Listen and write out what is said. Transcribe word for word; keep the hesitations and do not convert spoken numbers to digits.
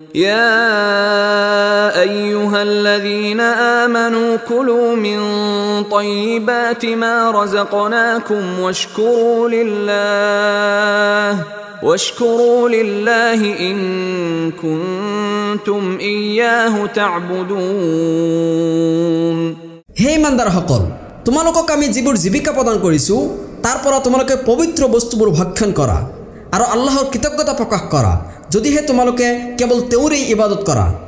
يا أيها الذين آمنوا كلوا من طيبات ما رزقناكم واشكروا لله واشكروا لله إن كنتم إياه تعبدون. হে ইমানদাৰ সকল, তোমালোকক আমি যিবোৰ জীৱিকা প্ৰদান কৰিছোঁ তাৰ পৰা তোমালোকে পবিত্ৰ বস্তুবোৰ ভক্ষণ কৰা আৰু আল্লাহৰ কৃতজ্ঞতা প্ৰকাশ কৰা, যদিহে তোমালোকে কেৱল তেওঁৰেই ইবাদত কৰা।